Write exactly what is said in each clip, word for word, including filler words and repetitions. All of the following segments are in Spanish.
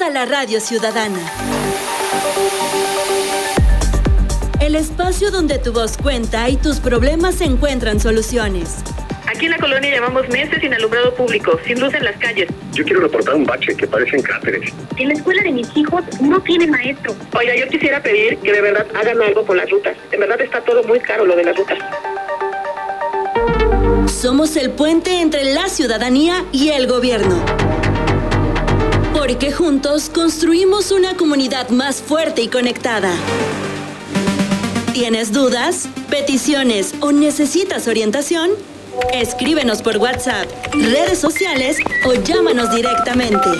a la Radio Ciudadana. El espacio donde tu voz cuenta y tus problemas encuentran soluciones. Aquí en la colonia llevamos meses sin alumbrado público, sin luz en las calles. Yo quiero reportar un bache que parecen cráteres. En la escuela de mis hijos no tiene maestro. Oiga, yo quisiera pedir que de verdad hagan algo con las rutas. En verdad está todo muy caro lo de las rutas. Somos el puente entre la ciudadanía y el gobierno. Porque juntos construimos una comunidad más fuerte y conectada. ¿Tienes dudas, peticiones o necesitas orientación? Escríbenos por WhatsApp, redes sociales o llámanos directamente.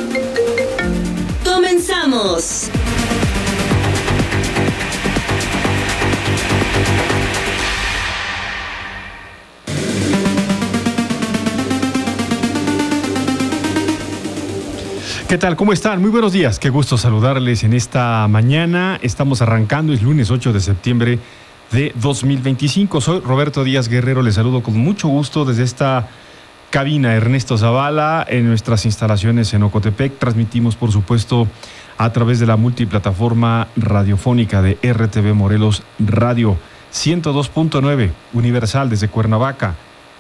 ¡Comenzamos! ¿Qué tal? ¿Cómo están? Muy buenos días. Qué gusto saludarles en esta mañana. Estamos arrancando, es lunes ocho de septiembre de dos mil veinticinco. Soy Roberto Díaz Guerrero, les saludo con mucho gusto desde esta cabina Ernesto Zavala en nuestras instalaciones en Ocotepec. Transmitimos, por supuesto, a través de la multiplataforma radiofónica de R T V Morelos Radio ciento dos punto nueve, Universal desde Cuernavaca,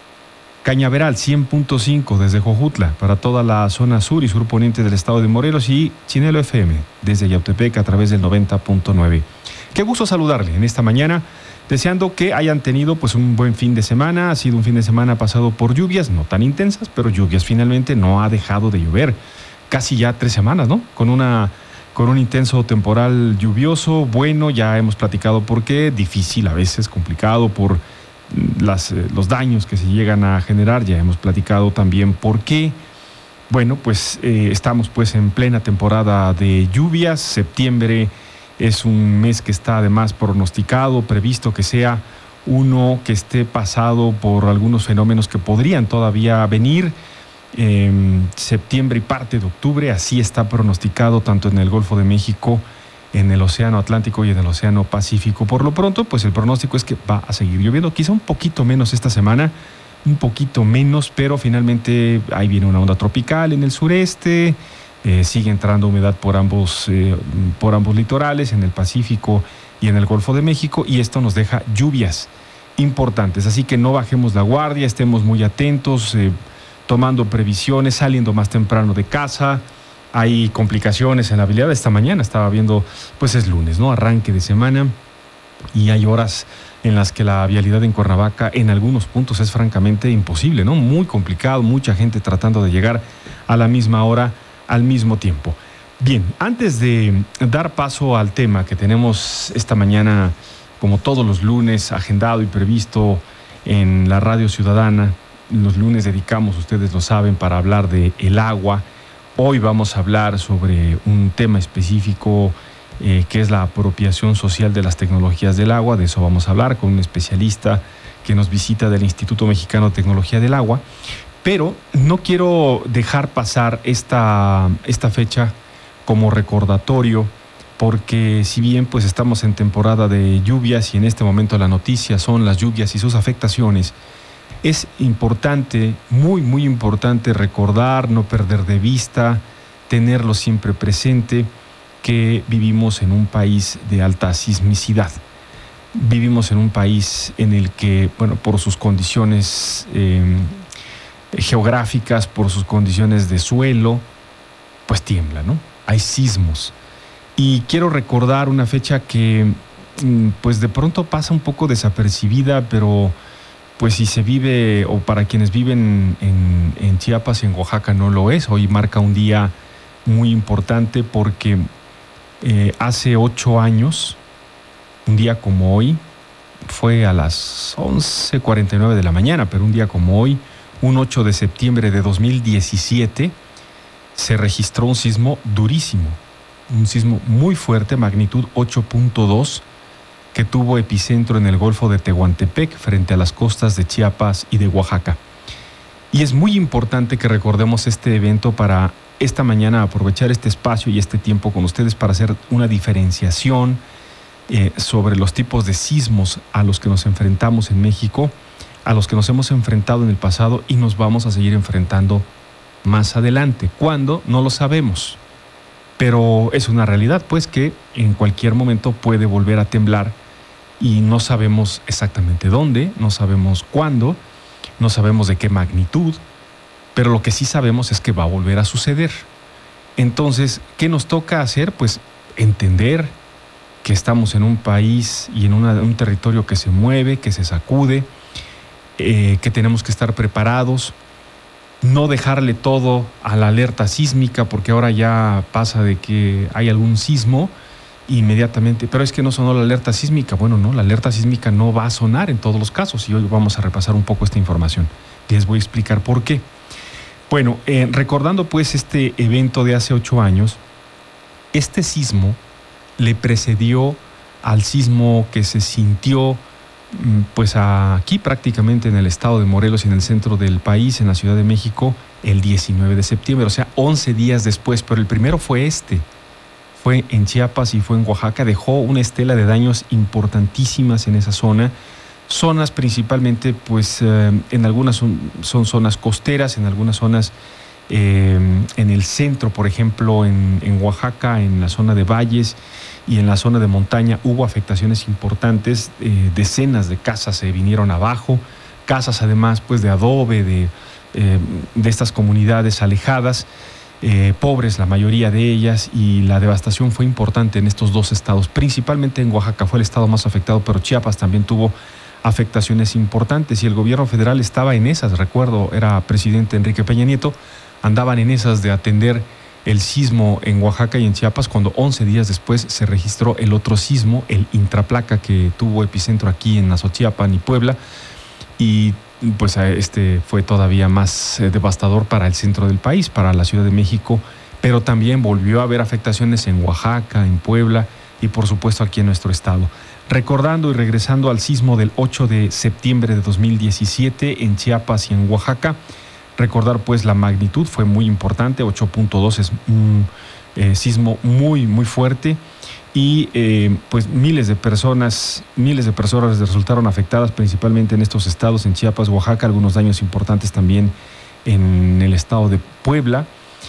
Cañaveral cien punto cinco desde Jojutla para toda la zona sur y sur poniente del estado de Morelos y Chinelo F M desde Yautepec a través del noventa punto nueve. Qué gusto saludarle en esta mañana, deseando que hayan tenido pues un buen fin de semana. Ha sido un fin de semana pasado por lluvias, no tan intensas, pero lluvias. Finalmente no ha dejado de llover, casi ya tres semanas, ¿no? Con una con un intenso temporal lluvioso, bueno, ya hemos platicado por qué, difícil a veces, complicado por las, eh, los daños que se llegan a generar, ya hemos platicado también por qué. Bueno, pues eh, estamos pues en plena temporada de lluvias. Septiembre es un mes que está además pronosticado, previsto que sea uno que esté pasado por algunos fenómenos que podrían todavía venir. Eh, septiembre y parte de octubre, así está pronosticado tanto en el Golfo de México, en el Océano Atlántico y en el Océano Pacífico. Por lo pronto, pues el pronóstico es que va a seguir lloviendo, quizá un poquito menos esta semana, un poquito menos, pero finalmente ahí viene una onda tropical en el sureste. Eh, sigue entrando humedad por ambos, eh, por ambos litorales, en el Pacífico y en el Golfo de México, y esto nos deja lluvias importantes. Así que no bajemos la guardia, estemos muy atentos, eh, tomando previsiones, saliendo más temprano de casa. Hay complicaciones en la vialidad. Esta mañana estaba viendo, pues es lunes, ¿no? Arranque de semana, y hay horas en las que la vialidad en Cuernavaca en algunos puntos es francamente imposible, ¿no? Muy complicado, mucha gente tratando de llegar a la misma hora, al mismo tiempo. Bien, antes de dar paso al tema que tenemos esta mañana, como todos los lunes, agendado y previsto en la Radio Ciudadana, los lunes dedicamos, ustedes lo saben, para hablar de el agua. Hoy vamos a hablar sobre un tema específico eh, que es la apropiación social de las tecnologías del agua. De eso vamos a hablar con un especialista que nos visita del Instituto Mexicano de Tecnología del Agua. Pero no quiero dejar pasar esta, esta fecha como recordatorio, porque si bien pues estamos en temporada de lluvias y en este momento la noticia son las lluvias y sus afectaciones, es importante, muy muy importante recordar, no perder de vista, tenerlo siempre presente, que vivimos en un país de alta sismicidad. Vivimos en un país en el que, bueno, por sus condiciones eh, geográficas, por sus condiciones de suelo, pues tiembla, ¿no? Hay sismos. Y quiero recordar una fecha que, pues de pronto pasa un poco desapercibida, pero pues si se vive, o para quienes viven en, en Chiapas y en Oaxaca no lo es. Hoy marca un día muy importante porque eh, hace ocho años, un día como hoy, fue a las once cuarenta y nueve de la mañana, pero un día como hoy, un ocho de septiembre de dos mil diecisiete, se registró un sismo durísimo, un sismo muy fuerte, magnitud ocho punto dos, que tuvo epicentro en el Golfo de Tehuantepec, frente a las costas de Chiapas y de Oaxaca. Y es muy importante que recordemos este evento para esta mañana aprovechar este espacio y este tiempo con ustedes para hacer una diferenciación eh, sobre los tipos de sismos a los que nos enfrentamos en México, a los que nos hemos enfrentado en el pasado y nos vamos a seguir enfrentando más adelante. ¿Cuándo? No lo sabemos. pero es una realidad, pues, que en cualquier momento puede volver a temblar y no sabemos exactamente dónde, no sabemos cuándo, no sabemos de qué magnitud, pero lo que sí sabemos es que va a volver a suceder. Entonces, ¿qué nos toca hacer? Pues entender que estamos en un país y en una, un territorio que se mueve, que se sacude, eh, que tenemos que estar preparados, no dejarle todo a la alerta sísmica, porque ahora ya pasa de que hay algún sismo inmediatamente, pero es que no sonó la alerta sísmica. Bueno, no, la alerta sísmica no va a sonar en todos los casos y hoy vamos a repasar un poco esta información. Les voy a explicar por qué. Bueno, eh, recordando pues este evento de hace ocho años, este sismo le precedió al sismo que se sintió pues aquí prácticamente en el estado de Morelos y en el centro del país, en la Ciudad de México, el diecinueve de septiembre, o sea, once días después, pero el primero fue este. Fue en Chiapas y fue en Oaxaca, dejó una estela de daños importantísimas en esa zona. Zonas principalmente, pues eh, en algunas son, son zonas costeras, en algunas zonas eh, en el centro, por ejemplo, en, en Oaxaca, en la zona de valles y en la zona de montaña hubo afectaciones importantes. Eh, decenas de casas se vinieron abajo, casas además pues de adobe, de, eh, de estas comunidades alejadas. Eh, pobres la mayoría de ellas, y la devastación fue importante en estos dos estados, principalmente en Oaxaca fue el estado más afectado, pero Chiapas también tuvo afectaciones importantes y el gobierno federal estaba en esas. Recuerdo, era presidente Enrique Peña Nieto, andaban en esas de atender el sismo en Oaxaca y en Chiapas, cuando once días después se registró el otro sismo, el Intraplaca, que tuvo epicentro aquí en Azochiapan y Puebla, y pues este fue todavía más eh, devastador para el centro del país, para la Ciudad de México, pero también volvió a haber afectaciones en Oaxaca, en Puebla y por supuesto aquí en nuestro estado. Recordando y regresando al sismo del ocho de septiembre de dos mil diecisiete en Chiapas y en Oaxaca, recordar pues la magnitud fue muy importante, ocho punto dos es un eh, sismo muy muy fuerte. Y eh, pues miles de personas, miles de personas resultaron afectadas, principalmente en estos estados, en Chiapas, Oaxaca, algunos daños importantes también en el estado de Puebla.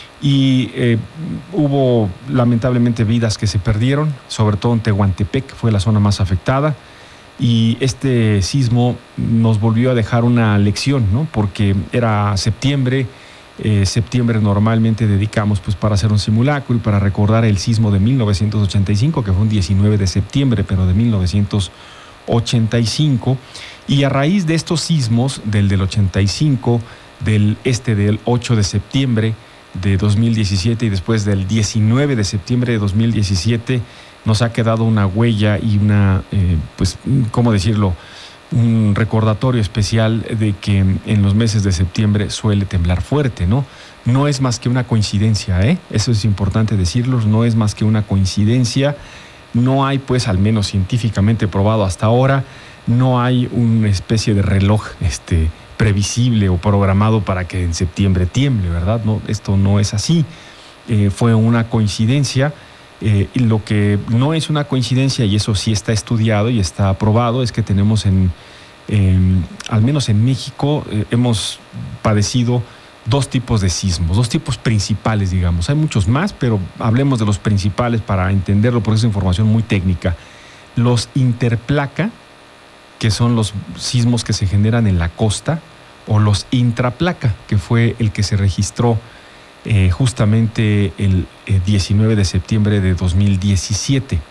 Y eh, hubo lamentablemente vidas que se perdieron, sobre todo en Tehuantepec, fue la zona más afectada. Y este sismo nos volvió a dejar una lección, ¿no? Porque era septiembre. Eh, septiembre normalmente dedicamos pues para hacer un simulacro y para recordar el sismo de mil novecientos ochenta y cinco, que fue un diecinueve de septiembre, pero de mil novecientos ochenta y cinco. Y a raíz de estos sismos, del del ochenta y cinco, del este del ocho de septiembre de dos mil diecisiete y después del diecinueve de septiembre de dos mil diecisiete, nos ha quedado una huella y una, eh, pues, ¿cómo decirlo?, un recordatorio especial de que en los meses de septiembre suele temblar fuerte, ¿no? No es más que una coincidencia, ¿eh? Eso es importante decirlo, no es más que una coincidencia. No hay, pues, al menos científicamente probado hasta ahora, no hay una especie de reloj este, previsible o programado para que en septiembre tiemble, ¿verdad? No, esto no es así. Eh, fue una coincidencia. Eh, y lo que no es una coincidencia, y eso sí está estudiado y está aprobado, es que tenemos en, eh, al menos en México, eh, hemos padecido dos tipos de sismos, dos tipos principales, digamos. Hay muchos más, pero hablemos de los principales para entenderlo, porque es información muy técnica. Los interplaca, que son los sismos que se generan en la costa, o los intraplaca, que fue el que se registró Eh, justamente el eh, diecinueve de septiembre de dos mil diecisiete.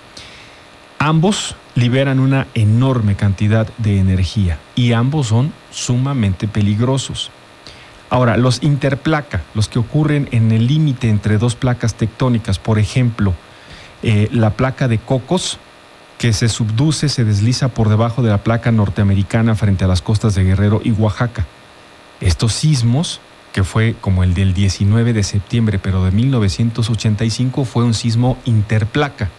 Ambos liberan una enorme cantidad de energía y ambos son sumamente peligrosos. Ahora, los interplaca, los que ocurren en el límite entre dos placas tectónicas, por ejemplo, eh, la placa de Cocos, que se subduce, se desliza por debajo de la placa norteamericana frente a las costas de Guerrero y Oaxaca. Estos sismos, que fue como el del diecinueve de septiembre, pero de mil novecientos ochenta y cinco, fue un sismo interplaca.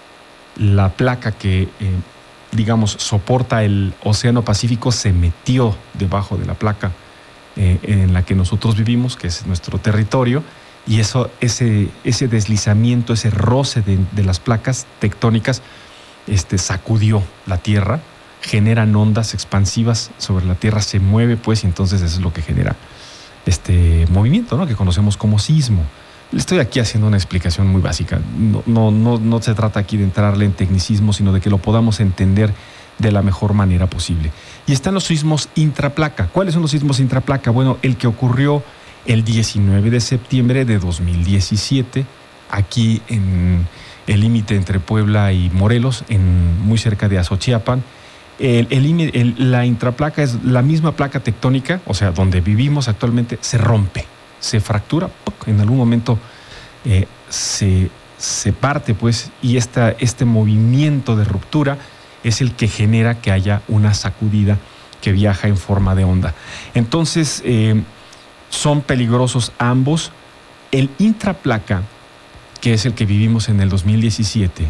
La placa que, eh, digamos, soporta el Océano Pacífico se metió debajo de la placa eh, en la que nosotros vivimos, que es nuestro territorio, y eso, ese, ese deslizamiento, ese roce de, de las placas tectónicas este, sacudió la Tierra, generan ondas expansivas sobre la Tierra, se mueve pues, y entonces eso es lo que genera este movimiento, ¿no?, que conocemos como sismo. Estoy aquí haciendo una explicación muy básica. No, no, no, no se trata aquí de entrarle en tecnicismo, sino de que lo podamos entender de la mejor manera posible. Y están los sismos intraplaca. ¿Cuáles son los sismos intraplaca? Bueno, el que ocurrió el diecinueve de septiembre de dos mil diecisiete, aquí en el límite entre Puebla y Morelos, en, muy cerca de Azochiapan. El, el, el, la intraplaca es la misma placa tectónica, o sea, donde vivimos actualmente, se rompe, se fractura, en algún momento eh, se, se parte, pues, y esta, este movimiento de ruptura es el que genera que haya una sacudida que viaja en forma de onda. Entonces, eh, son peligrosos ambos. El intraplaca, que es el que vivimos en el dos mil diecisiete,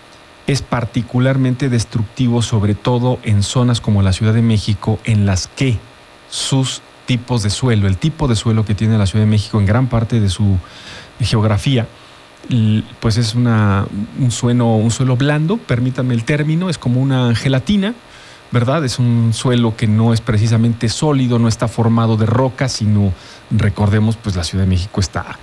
es particularmente destructivo, sobre todo en zonas como la Ciudad de México, en las que sus tipos de suelo, el tipo de suelo que tiene la Ciudad de México en gran parte de su geografía, pues es una, un, suelo, un suelo blando, permítanme el término, es como una gelatina, ¿verdad? Es un suelo que no es precisamente sólido, no está formado de roca, sino, recordemos, pues la Ciudad de México está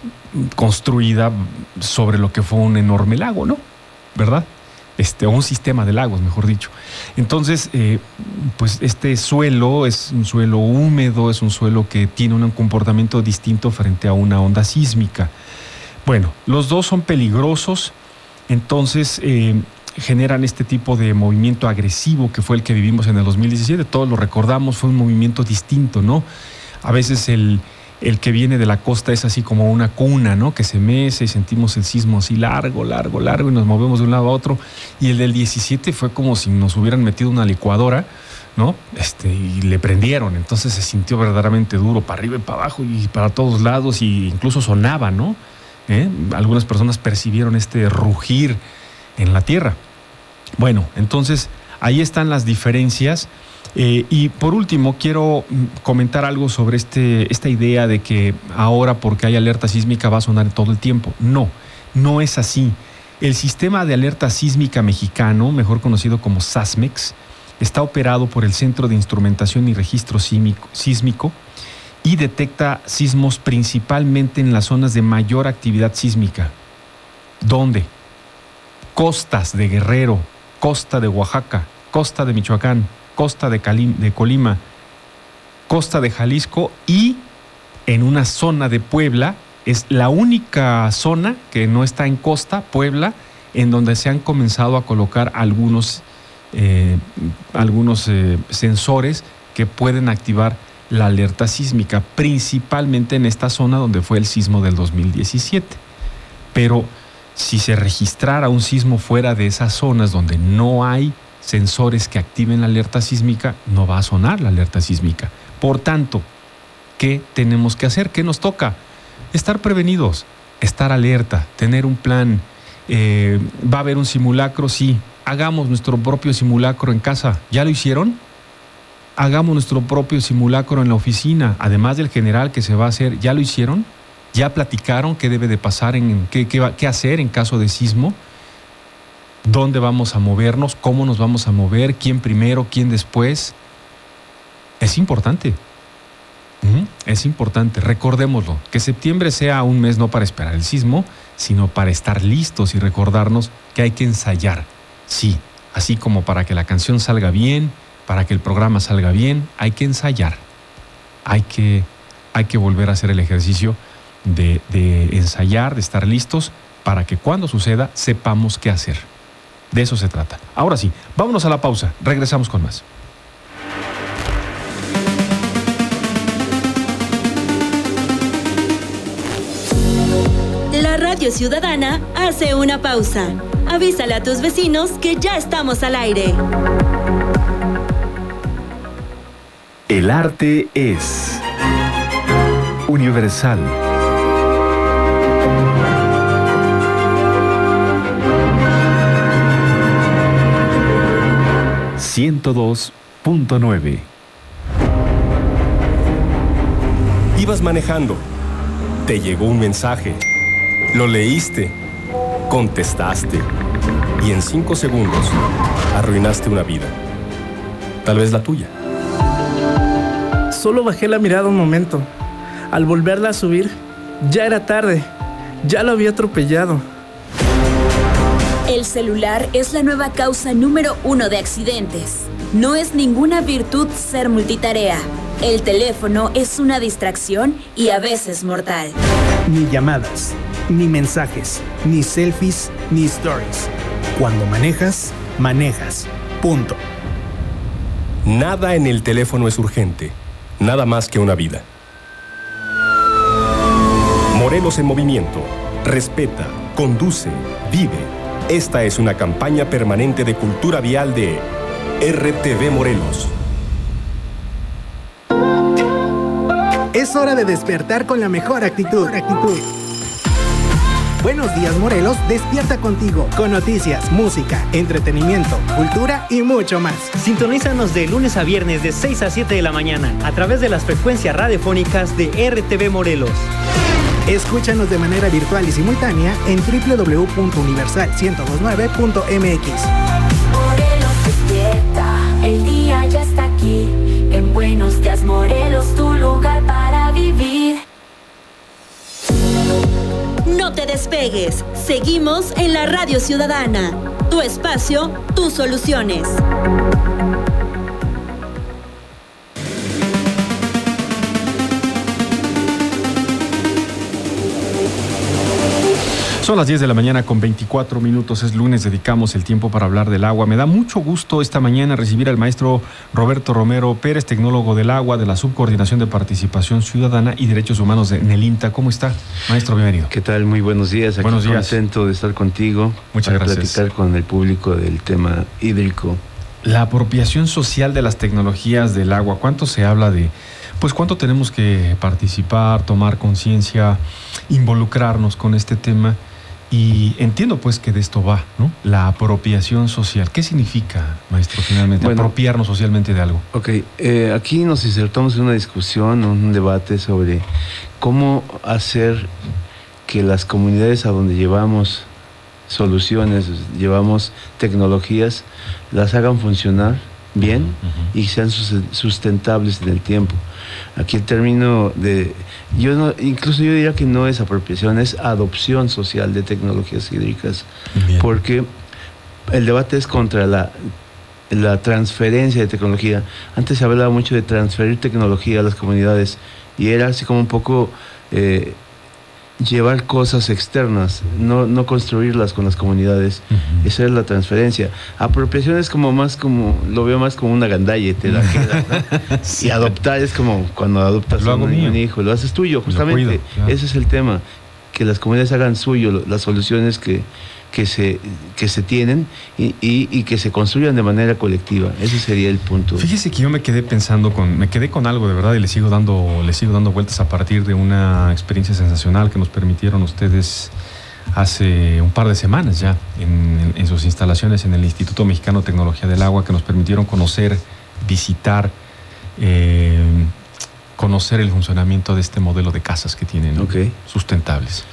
construida sobre lo que fue un enorme lago, ¿no? ¿Verdad? Este, o un sistema de lagos, mejor dicho. Entonces, eh, pues este suelo es un suelo húmedo, es un suelo que tiene un comportamiento distinto frente a una onda sísmica. Bueno, los dos son peligrosos, entonces eh, generan este tipo de movimiento agresivo que fue el que vivimos en el dos mil diecisiete. Todos lo recordamos, fue un movimiento distinto, ¿no? A veces el, el que viene de la costa es así como una cuna, ¿no? Que se mece y sentimos el sismo así largo, largo, largo y nos movemos de un lado a otro. Y el del diecisiete fue como si nos hubieran metido una licuadora, ¿no? Este, y le prendieron, entonces se sintió verdaderamente duro para arriba y para abajo y para todos lados, y incluso sonaba, ¿no? ¿Eh? Algunas personas percibieron este rugir en la tierra. Bueno, entonces ahí están las diferencias. Eh, y por último, quiero comentar algo sobre este, esta idea de que ahora porque hay alerta sísmica va a sonar todo el tiempo. No, no es así. El sistema de alerta sísmica mexicano, mejor conocido como SASMEX, está operado por el Centro de Instrumentación y Registro Sísmico, sísmico y detecta sismos principalmente en las zonas de mayor actividad sísmica. ¿Dónde? Costas de Guerrero, costa de Oaxaca, costa de Michoacán, costa de, Cali, de Colima, costa de Jalisco, y en una zona de Puebla. Es la única zona que no está en costa, Puebla, en donde se han comenzado a colocar algunos, eh, algunos eh, sensores que pueden activar la alerta sísmica, principalmente en esta zona donde fue el sismo del dos mil diecisiete. Pero si se registrara un sismo fuera de esas zonas donde no hay sensores que activen la alerta sísmica, no va a sonar la alerta sísmica. Por tanto, ¿qué tenemos que hacer? ¿Qué nos toca? Estar prevenidos, estar alerta, tener un plan. Eh, ¿Va a haber un simulacro? Sí. Hagamos nuestro propio simulacro en casa. ¿Ya lo hicieron? Hagamos nuestro propio simulacro en la oficina, además del general que se va a hacer. ¿Ya lo hicieron? ¿Ya platicaron qué debe de pasar, en qué, qué, qué hacer en caso de sismo? ¿Dónde vamos a movernos? ¿Cómo nos vamos a mover? ¿Quién primero? ¿Quién después? Es importante. ¿Mm? Es importante. Recordémoslo, que septiembre sea un mes no para esperar el sismo, sino para estar listos y recordarnos que hay que ensayar. Sí, así como para que la canción salga bien, para que el programa salga bien, hay que ensayar. Hay que, hay que volver a hacer el ejercicio de, de ensayar, de estar listos, para que cuando suceda sepamos qué hacer. De eso se trata. Ahora sí, vámonos a la pausa. Regresamos con más. La Radio Ciudadana hace una pausa. Avísale a tus vecinos que ya estamos al aire. El arte es universal. ciento dos punto nueve. Ibas manejando. Te llegó un mensaje. Lo leíste. Contestaste. Y en cinco segundos arruinaste una vida. Tal vez la tuya. Solo bajé la mirada un momento. Al volverla a subir, ya era tarde. Ya lo había atropellado. El celular es la nueva causa número uno de accidentes. No es ninguna virtud ser multitarea. El teléfono es una distracción y a veces mortal. Ni llamadas, ni mensajes, ni selfies, ni stories. Cuando manejas, manejas. Punto. Nada en el teléfono es urgente. Nada más que una vida. Morelos en movimiento. Respeta, conduce, vive. Esta es una campaña permanente de cultura vial de R T V Morelos. Es hora de despertar con la mejor actitud. actitud. Buenos días, Morelos, despierta contigo con noticias, música, entretenimiento, cultura y mucho más. Sintonízanos de lunes a viernes de seis a siete de la mañana a través de las frecuencias radiofónicas de R T V Morelos. Escúchanos de manera virtual y simultánea en doble u doble u doble u punto universal ciento veintinueve punto m x. Morelos despierta, el día ya está aquí. En Buenos Días Morelos, tu lugar para vivir. No te despegues. Seguimos en la Radio Ciudadana. Tu espacio, tus soluciones. Son las diez de la mañana con veinticuatro minutos, es lunes, dedicamos el tiempo para hablar del agua. Me da mucho gusto esta mañana recibir al maestro Roberto Romero Pérez, tecnólogo del agua de la Subcoordinación de Participación Ciudadana y Derechos Humanos de Nelinta. ¿Cómo está, maestro? Bienvenido. ¿Qué tal? Muy buenos días. Aquí buenos días. Contento de estar contigo. Muchas para gracias. Platicar con el público del tema hídrico. La apropiación social de las tecnologías del agua. ¿Cuánto se habla de, pues cuánto tenemos que participar, tomar conciencia, involucrarnos con este tema? Y entiendo pues que de esto va, ¿no? La apropiación social. ¿Qué significa, maestro, finalmente, bueno, apropiarnos socialmente de algo? Ok, eh, aquí nos insertamos en una discusión, un debate sobre cómo hacer que las comunidades a donde llevamos soluciones, llevamos tecnologías, las hagan funcionar bien uh-huh. y sean sustentables en el tiempo. Aquí el término de, yo no, incluso yo diría que no es apropiación, es adopción social de tecnologías hídricas, bien. Porque el debate es contra la, la transferencia de tecnología. Antes se hablaba mucho de transferir tecnología a las comunidades y era así como un poco eh, llevar cosas externas, no, no construirlas con las comunidades. Uh-huh. Esa es la transferencia. Apropiación es como más como, lo veo más como una gandalle, te la queda, ¿no? Sí. Y adoptar es como cuando adoptas a un, un hijo, lo haces tuyo, justamente. Cuido, claro. Ese es el tema, que las comunidades hagan suyo las soluciones que, que, se, que se tienen y, y, y que se construyan de manera colectiva. Ese sería el punto. Fíjese que yo me quedé pensando, con, me quedé con algo de verdad y le sigo dando, le sigo dando vueltas a partir de una experiencia sensacional que nos permitieron ustedes hace un par de semanas ya en, en sus instalaciones en el Instituto Mexicano de Tecnología del Agua, que nos permitieron conocer, visitar, eh, conocer el funcionamiento de este modelo de casas que tienen, ¿no? Okay. Sustentables.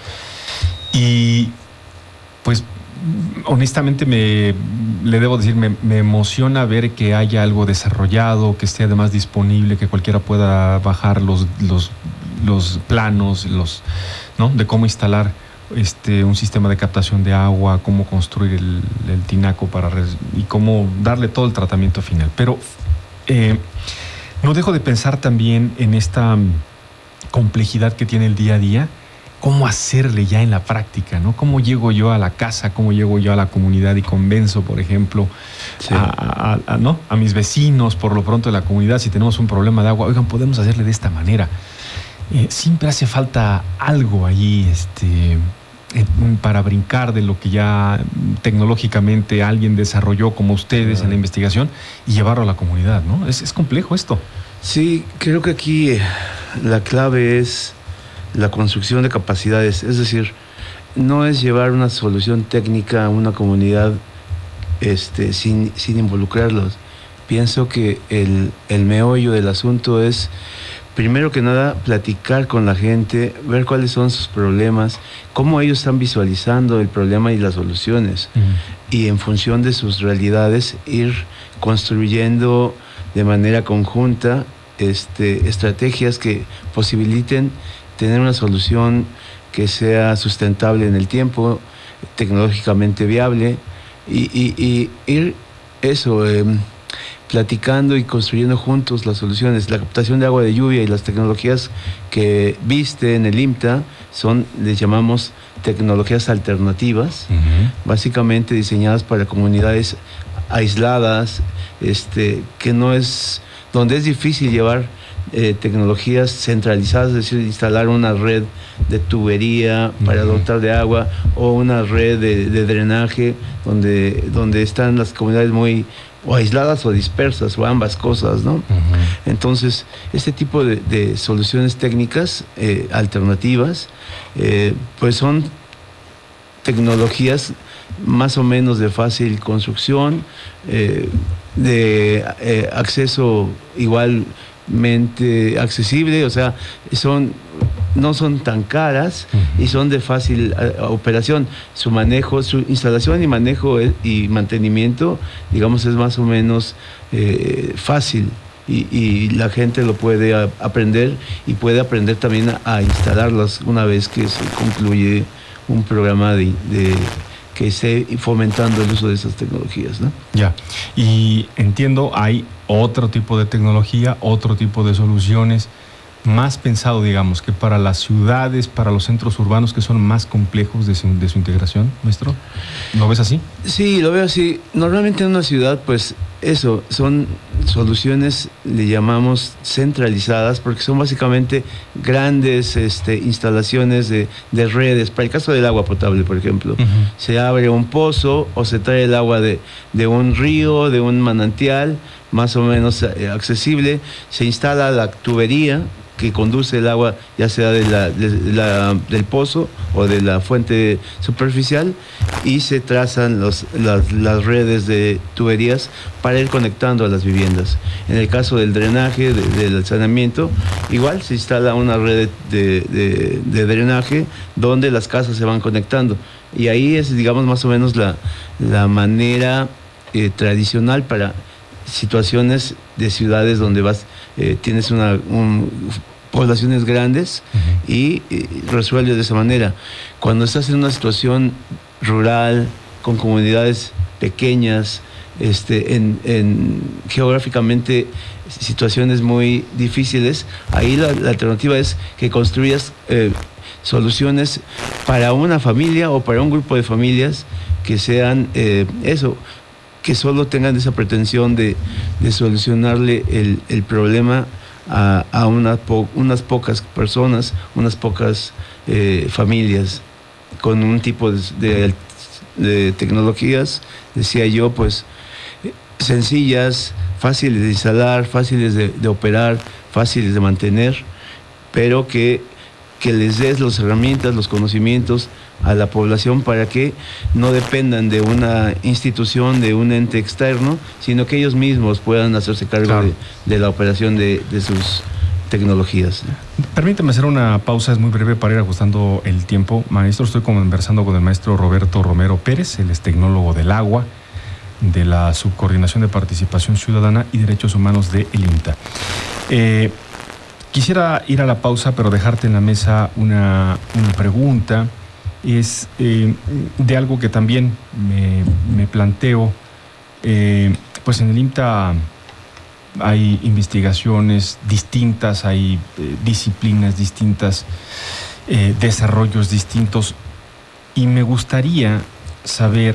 Y pues honestamente me le debo decir, me, me emociona ver que haya algo desarrollado, que esté además disponible, que cualquiera pueda bajar los, los, los planos, los, ¿no? de cómo instalar este un sistema de captación de agua, cómo construir el, el tinaco para res, y cómo darle todo el tratamiento final. Pero eh, no dejo de pensar también en esta complejidad que tiene el día a día. ¿Cómo hacerle ya en la práctica, ¿no? ¿Cómo llego yo a la casa? ¿Cómo llego yo a la comunidad y convenzo, por ejemplo, sí. a, a, a, ¿no? a mis vecinos, por lo pronto de la comunidad, si tenemos un problema de agua? Oigan, podemos hacerle de esta manera. Eh, siempre hace falta algo allí este, eh, para brincar de lo que ya tecnológicamente alguien desarrolló, como ustedes, ah. en la investigación, y llevarlo a la comunidad, ¿no? Es, es complejo esto. Sí, creo que aquí la clave es la construcción de capacidades, es decir, no es llevar una solución técnica a una comunidad este, sin, sin involucrarlos. Pienso que el, el meollo del asunto es, primero que nada, platicar con la gente, ver cuáles son sus problemas, cómo ellos están visualizando el problema y las soluciones, uh-huh. y en función de sus realidades ir construyendo de manera conjunta este, estrategias que posibiliten tener una solución que sea sustentable en el tiempo, tecnológicamente viable, y, y, y ir eso, eh, platicando y construyendo juntos las soluciones. La captación de agua de lluvia y las tecnologías que viste en el IMTA son, les llamamos tecnologías alternativas, uh-huh. básicamente diseñadas para comunidades aisladas, este, que no es, donde es difícil llevar eh, tecnologías centralizadas, es decir, instalar una red de tubería para uh-huh. dotar de agua o una red de, de drenaje donde, donde están las comunidades muy o aisladas o dispersas o ambas cosas, ¿no? Uh-huh. Entonces, este tipo de, de soluciones técnicas eh, alternativas, eh, pues son tecnologías más o menos de fácil construcción, eh, de eh, acceso igualmente accesible, o sea, son no son tan caras uh-huh. y son de fácil uh, operación. Su manejo, su instalación y manejo es, y mantenimiento, digamos, es más o menos eh, fácil y, y la gente lo puede a, aprender y puede aprender también a, a instalarlas una vez que se concluye un programa de, de que esté fomentando el uso de esas tecnologías, ¿no? Ya, y entiendo, hay otro tipo de tecnología, otro tipo de soluciones, más pensado, digamos, que para las ciudades, para los centros urbanos que son más complejos de su, de su integración, maestro. ¿Lo ves así? Sí, lo veo así. Normalmente en una ciudad, pues eso, son soluciones, le llamamos centralizadas, porque son básicamente grandes este, instalaciones de, de redes. Para el caso del agua potable, por ejemplo, uh-huh. se abre un pozo o se trae el agua de, de un río, de un manantial, más o menos eh, accesible, se instala la tubería que conduce el agua, ya sea de la, de la, del pozo o de la fuente superficial, y se trazan los, las, las redes de tuberías para ir conectando a las viviendas. En el caso del drenaje, de, del saneamiento, igual se instala una red de, de, de drenaje donde las casas se van conectando. Y ahí es, digamos, más o menos la, la manera eh, tradicional para situaciones de ciudades donde vas, eh, tienes una un, poblaciones grandes uh-huh. y, y resuelves de esa manera. Cuando estás en una situación rural, con comunidades pequeñas, este, en, en geográficamente situaciones muy difíciles, ahí la, la alternativa es que construyas eh, soluciones para una familia o para un grupo de familias que sean eh, eso, que solo tengan esa pretensión de, de solucionarle el, el problema a, a una po, unas pocas personas, unas pocas eh, familias, con un tipo de, de, de tecnologías, decía yo, pues sencillas, fáciles de instalar, fáciles de, de operar, fáciles de mantener, pero que, que les des las herramientas, los conocimientos a la población para que no dependan de una institución, de un ente externo, sino que ellos mismos puedan hacerse cargo claro. de, de la operación de, de sus tecnologías. Permítame hacer una pausa, es muy breve para ir ajustando el tiempo. Maestro, estoy conversando con el maestro Roberto Romero Pérez, él es tecnólogo del agua, de la Subcoordinación de Participación Ciudadana y Derechos Humanos de el IMTA. Eh, quisiera ir a la pausa, pero dejarte en la mesa una, una pregunta. Es eh, de algo que también me, me planteo. Eh, pues en el IMTA hay investigaciones distintas, hay eh, disciplinas distintas, eh, desarrollos distintos, y me gustaría saber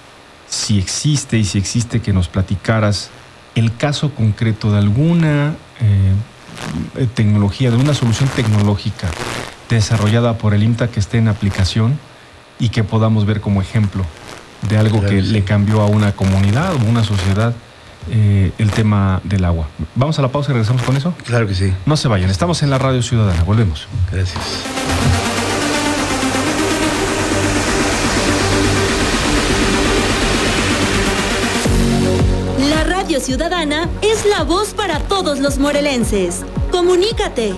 si existe y si existe que nos platicaras el caso concreto de alguna eh, tecnología, de una solución tecnológica desarrollada por el IMTA que esté en aplicación y que podamos ver como ejemplo de algo claro, que sí. le cambió a una comunidad o una sociedad eh, el tema del agua. Vamos a la pausa y regresamos con eso. Claro que sí. No se vayan, estamos en la Radio Ciudadana, volvemos. Gracias. La Radio Ciudadana es la voz para todos los morelenses. Comunícate.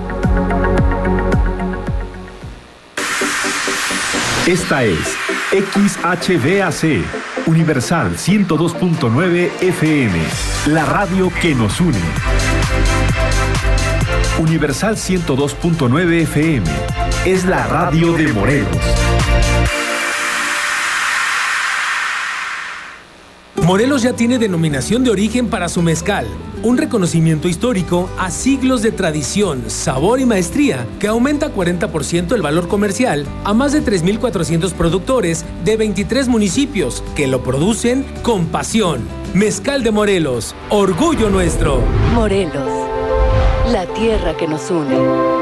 Esta es X H D A C, Universal ciento dos punto nueve F M, la radio que nos une. Universal ciento dos punto nueve F M, es la radio de Morelos. Morelos ya tiene denominación de origen para su mezcal, un reconocimiento histórico a siglos de tradición, sabor y maestría que aumenta cuarenta por ciento el valor comercial a más de tres mil cuatrocientos productores de veintitrés municipios que lo producen con pasión. Mezcal de Morelos, orgullo nuestro. Morelos, la tierra que nos une.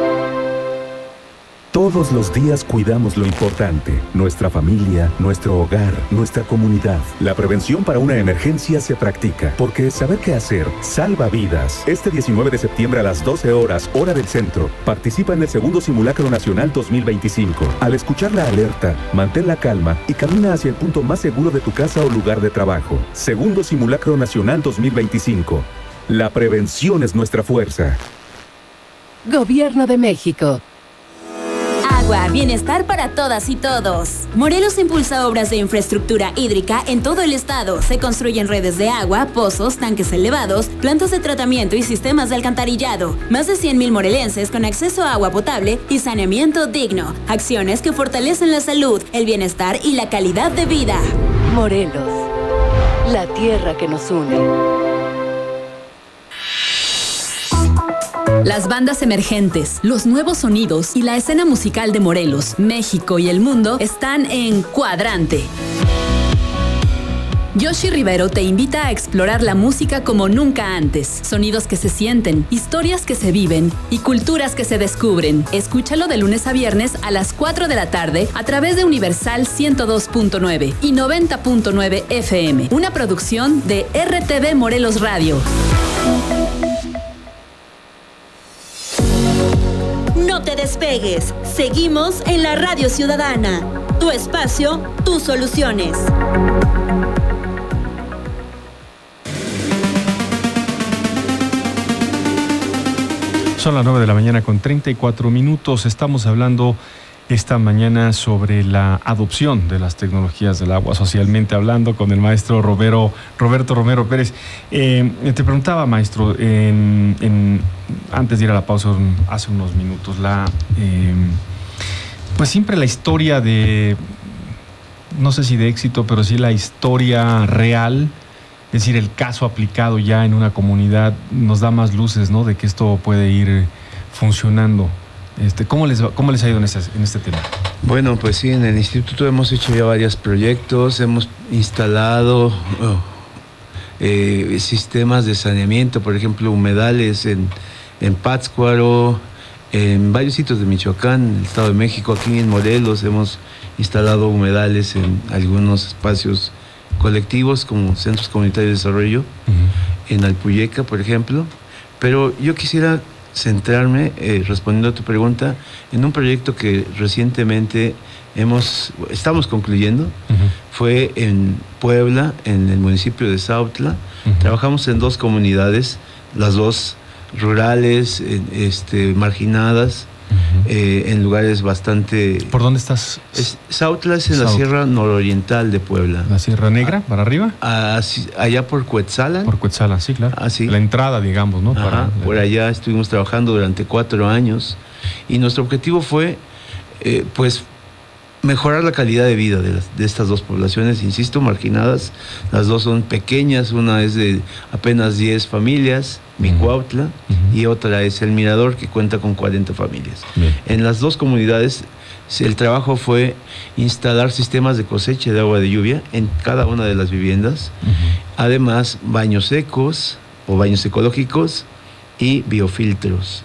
Todos los días cuidamos lo importante, nuestra familia, nuestro hogar, nuestra comunidad. La prevención para una emergencia se practica, porque saber qué hacer salva vidas. Este diecinueve de septiembre a las doce horas, hora del centro, participa en el segundo Simulacro Nacional dos mil veinticinco. Al escuchar la alerta, mantén la calma y camina hacia el punto más seguro de tu casa o lugar de trabajo. Segundo Simulacro Nacional dos mil veinticinco. La prevención es nuestra fuerza. Gobierno de México. Agua, bienestar para todas y todos. Morelos impulsa obras de infraestructura hídrica en todo el estado. Se construyen redes de agua, pozos, tanques elevados, plantas de tratamiento y sistemas de alcantarillado. Más de cien mil morelenses con acceso a agua potable y saneamiento digno. Acciones que fortalecen la salud, el bienestar y la calidad de vida. Morelos, la tierra que nos une. Las bandas emergentes, los nuevos sonidos y la escena musical de Morelos, México y el mundo están en Cuadrante. Yoshi Rivero te invita a explorar la música como nunca antes. Sonidos que se sienten, historias que se viven y culturas que se descubren. Escúchalo de lunes a viernes a las cuatro de la tarde a través de Universal ciento dos punto nueve y noventa punto nueve F M. Una producción de R T V Morelos Radio. No te despegues. Seguimos en la Radio Ciudadana. Tu espacio, tus soluciones. Son las nueve de la mañana con treinta y cuatro minutos. Estamos hablando esta mañana sobre la adopción de las tecnologías del agua, socialmente hablando, con el maestro Robero, Roberto Romero Pérez. Eh, te preguntaba, maestro, en, en, antes de ir a la pausa hace unos minutos, la eh, pues siempre la historia de, no sé si de éxito, pero sí la historia real, es decir, el caso aplicado ya en una comunidad, nos da más luces, ¿no?, de que esto puede ir funcionando. Este, ¿cómo, les, ¿Cómo les ha ido en este, en este tema? Bueno, pues sí, en el instituto hemos hecho ya varios proyectos, hemos instalado oh, eh, sistemas de saneamiento, por ejemplo, humedales en, en Pátzcuaro, en varios sitios de Michoacán, en el Estado de México, aquí en Morelos hemos instalado humedales en algunos espacios colectivos como centros comunitarios de desarrollo, uh-huh. en Alpuyeca, por ejemplo, pero yo quisiera centrarme, eh, respondiendo a tu pregunta, en un proyecto que recientemente hemos, estamos concluyendo. Uh-huh. Fue en Puebla, en el municipio de Sautla. Uh-huh. Trabajamos en dos comunidades, las dos rurales, eh, este, marginadas, uh-huh. eh, en lugares bastante... ¿Por dónde estás? Es, Sautla es en Sautla. La sierra nororiental de Puebla. ¿La Sierra Negra, para arriba? A, a, allá por Cuetzalan. Por Cuetzalan, sí, claro. Ah, sí. La entrada, digamos, ¿no? Ajá, para... Por allá estuvimos trabajando durante cuatro años y nuestro objetivo fue, eh, pues, mejorar la calidad de vida de, las, de estas dos poblaciones, insisto, marginadas. Las dos son pequeñas, una es de apenas diez familias, Micuautla, uh-huh. y otra es El Mirador, que cuenta con cuarenta familias. Bien. En las dos comunidades el trabajo fue instalar sistemas de cosecha de agua de lluvia en cada una de las viviendas, uh-huh. además baños secos o baños ecológicos y biofiltros.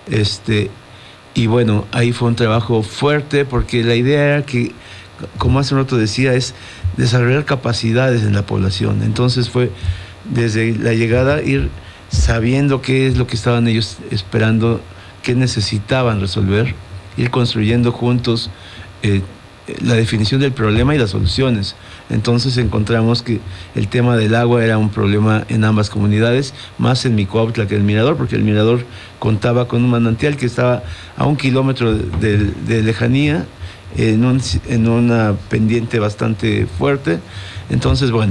Este, y bueno, ahí fue un trabajo fuerte porque la idea era que, como hace un rato decía, es desarrollar capacidades en la población. Entonces fue desde la llegada ir sabiendo qué es lo que estaban ellos esperando, qué necesitaban resolver, ir construyendo juntos eh, la definición del problema y las soluciones. Entonces encontramos que el tema del agua era un problema en ambas comunidades, más en Micuautla que en El Mirador, porque El Mirador contaba con un manantial que estaba a un kilómetro de, de, de lejanía, en, un, en una pendiente bastante fuerte. Entonces, bueno,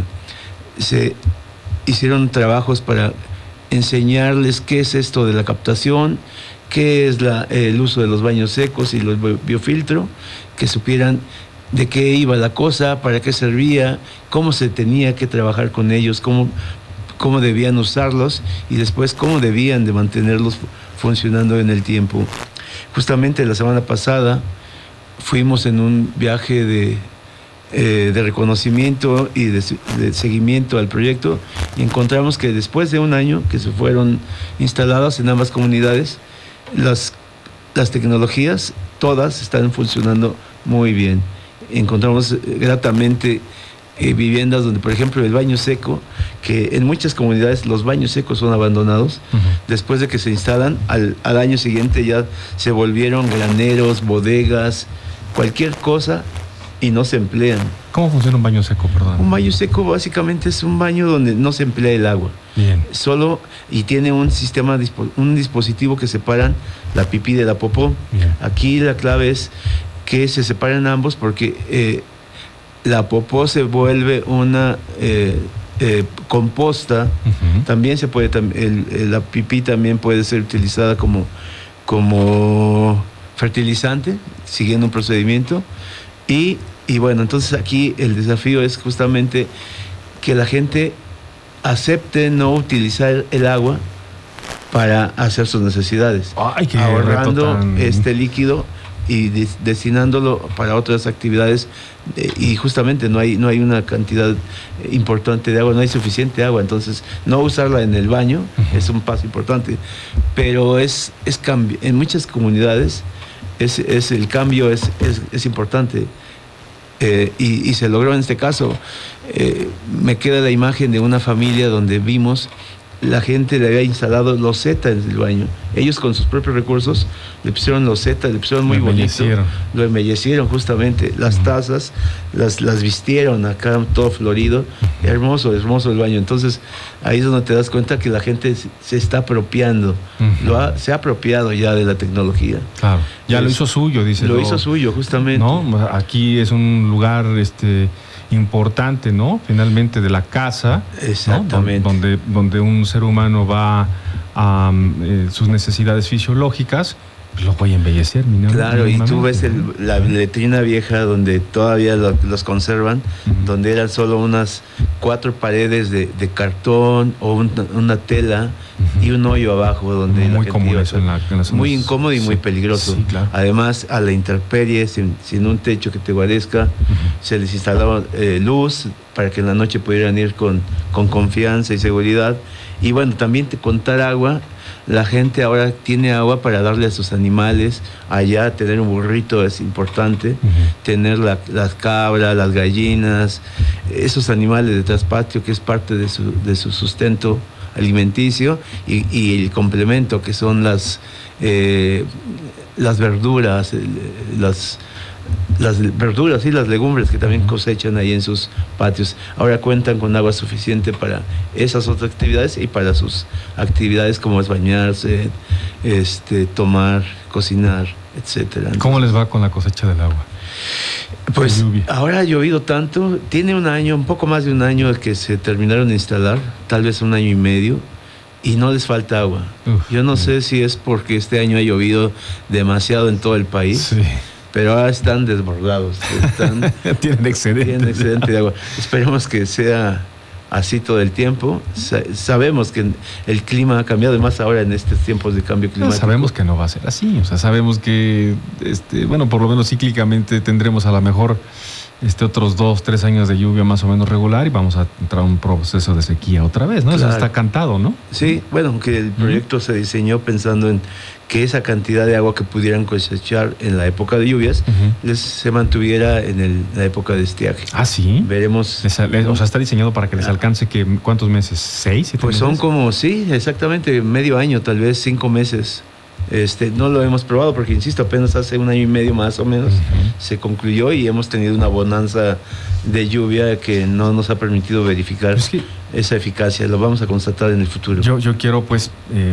se hicieron trabajos para enseñarles qué es esto de la captación, qué es la, el uso de los baños secos y los biofiltro, que supieran de qué iba la cosa, para qué servía, cómo se tenía que trabajar con ellos, cómo, cómo debían usarlos y después cómo debían de mantenerlos funcionando en el tiempo. Justamente la semana pasada fuimos en un viaje de, eh, de reconocimiento y de, de seguimiento al proyecto y encontramos que después de un año que se fueron instaladas en ambas comunidades, las, las tecnologías todas están funcionando muy bien. Encontramos gratamente eh, viviendas donde, por ejemplo, el baño seco, que en muchas comunidades los baños secos son abandonados, uh-huh. después de que se instalan, al, al año siguiente ya se volvieron graneros, bodegas, cualquier cosa, y no se emplean. ¿Cómo funciona un baño seco, perdón? Un baño seco básicamente es un baño donde no se emplea el agua. Bien. Solo, y tiene un sistema, un dispositivo que separan la pipí de la popó. Bien. Aquí la clave es que se separan ambos porque eh, la popó se vuelve una eh, eh, composta. Uh-huh. También se puede, el, el, la pipí también puede ser utilizada como, como fertilizante, siguiendo un procedimiento. Y, y bueno, entonces aquí el desafío es justamente que la gente acepte no utilizar el agua para hacer sus necesidades. Ay, qué ahorrando tan... este líquido y de, destinándolo para otras actividades eh, y justamente no hay no hay una cantidad importante de agua, no hay suficiente agua, entonces no usarla en el baño uh-huh. es un paso importante, pero es es cambio en muchas comunidades es, es el cambio es es, es importante eh, y, y se logró en este caso. Eh, me queda la imagen de una familia donde vimos la gente le había instalado loseta en el baño. Ellos con sus propios recursos le pusieron loseta, le pusieron muy bonito. Lo embellecieron justamente. Las uh-huh. tazas las, las vistieron acá todo florido. Uh-huh. Hermoso, hermoso el baño. Entonces ahí es donde te das cuenta que la gente se, se está apropiando. Uh-huh. Lo ha, se ha apropiado ya de la tecnología. Claro. Ya es, lo hizo suyo, dice. Lo, lo hizo suyo, justamente. ¿No? Aquí es un lugar este importante, ¿no? Finalmente de la casa, exactamente, ¿no? donde donde un ser humano va a eh, sus necesidades fisiológicas, pues lo voy a embellecer, mi nombre. Claro, y tú ves el, la letrina vieja donde todavía lo, los conservan, uh-huh. donde eran solo unas cuatro paredes de, de cartón o un, una tela uh-huh. y un hoyo abajo donde muy la común iba, eso en, la, en las muy incómodo y sí, muy peligroso. Sí, claro. Además, a la intemperie, sin, sin un techo que te guarezca, uh-huh. se les instalaba eh, luz para que en la noche pudieran ir con, con confianza y seguridad. Y bueno, también te contar agua. La gente ahora tiene agua para darle a sus animales. Allá tener un burrito es importante, uh-huh. tener la, las cabras, las gallinas, esos animales de traspatio que es parte de su, de su sustento alimenticio y, y el complemento que son las, eh, las verduras, las... las verduras y las legumbres que también cosechan ahí en sus patios. Ahora cuentan con agua suficiente para esas otras actividades y para sus actividades como es bañarse, este, tomar, cocinar, etcétera. ¿Cómo les va con la cosecha del agua? Pues ahora ha llovido tanto, tiene un año, un poco más de un año que se terminaron de instalar, tal vez un año y medio, y no les falta agua. Uf, Yo no uf. sé si es porque este año ha llovido demasiado en todo el país. Sí. Pero ahora están desbordados, están, tienen excedente. Tienen excedente de agua. Esperemos que sea así todo el tiempo. Sa- sabemos que el clima ha cambiado, y más ahora en estos tiempos de cambio climático. No, sabemos que no va a ser así, o sea, sabemos que, este, bueno, por lo menos cíclicamente tendremos a lo mejor este, otros dos, tres años de lluvia más o menos regular y vamos a entrar a un proceso de sequía otra vez, ¿no? Claro. Eso está cantado, ¿no? Sí, bueno, aunque el proyecto uh-huh. se diseñó pensando en que esa cantidad de agua que pudieran cosechar en la época de lluvias uh-huh. les se mantuviera en el, la época de estiaje. Ah, sí. Veremos. Les, les, o sea, está diseñado para que les alcance que ¿cuántos meses? ¿Seis? ¿Siete pues meses? Son como, sí, exactamente, medio año, tal vez cinco meses. Este, no lo hemos probado porque, insisto, apenas hace un año y medio más o menos uh-huh. se concluyó y hemos tenido una bonanza de lluvia que no nos ha permitido verificar es que esa eficacia. Lo vamos a constatar en el futuro. Yo, yo quiero, pues, eh,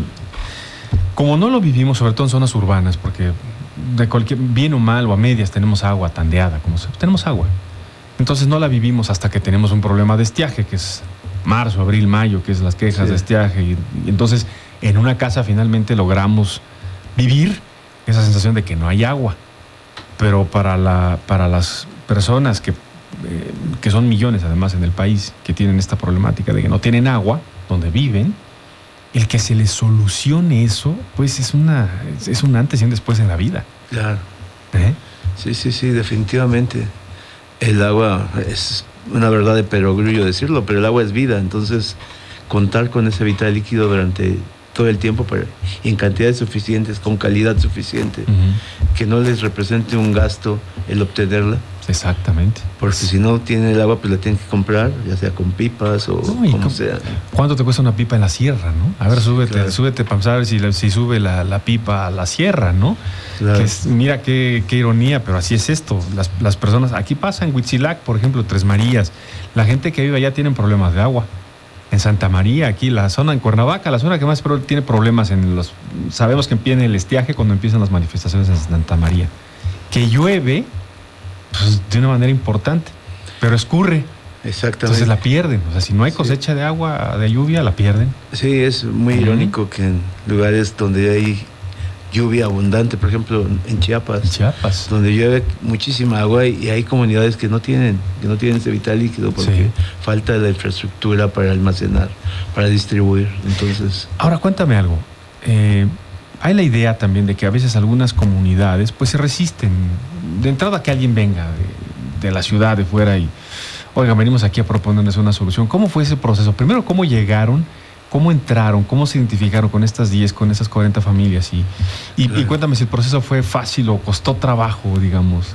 como no lo vivimos, sobre todo en zonas urbanas, porque de cualquier, bien o mal o a medias tenemos agua tandeada, como se, tenemos agua. Entonces no la vivimos hasta que tenemos un problema de estiaje, que es marzo, abril, mayo, que es las quejas sí. de estiaje. Y, y entonces en una casa finalmente logramos vivir esa sensación de que no hay agua. Pero para, la, para las personas que, eh, que son millones además en el país, que tienen esta problemática de que no tienen agua donde viven, el que se les solucione eso, pues es una es un antes y un después en la vida. Claro. ¿Eh? Sí, sí, sí, definitivamente. El agua es una verdad de perogrullo decirlo, pero el agua es vida. Entonces, contar con ese vital líquido durante todo el tiempo para, y en cantidades suficientes, con calidad suficiente, uh-huh. que no les represente un gasto el obtenerla. Exactamente. Porque si no tienen el agua, pues la tienen que comprar, ya sea con pipas o no, como sea. ¿Cuánto te cuesta una pipa en la sierra, no? A ver, súbete, claro. súbete para saber si, si sube la, la pipa a la sierra, ¿no? Claro. Que es, mira qué, qué ironía, pero así es esto. Las, las personas, aquí pasa en Huitzilac, por ejemplo, Tres Marías, la gente que vive allá tiene problemas de agua. En Santa María, aquí, la zona en Cuernavaca, la zona que más tiene problemas en los... Sabemos que empieza el estiaje cuando empiezan las manifestaciones en Santa María. Que llueve, pues, de una manera importante, pero escurre. Exactamente. Entonces la pierden. O sea, si no hay cosecha sí. de agua, de lluvia, la pierden. Sí, es muy uh-huh. irónico que en lugares donde hay lluvia abundante, por ejemplo, en Chiapas, en Chiapas, donde llueve muchísima agua y hay comunidades que no tienen, que no tienen ese vital líquido porque sí. falta la infraestructura para almacenar, para distribuir. Entonces, ahora cuéntame algo. Eh, hay la idea también de que a veces algunas comunidades pues se resisten. De entrada que alguien venga de, de la ciudad, de fuera y, oiga, venimos aquí a proponerles una solución. ¿Cómo fue ese proceso? Primero, ¿cómo llegaron? ¿Cómo entraron? ¿Cómo se identificaron con estas diez, con esas cuarenta familias? Y, y, claro. y cuéntame si el proceso fue fácil o costó trabajo, digamos.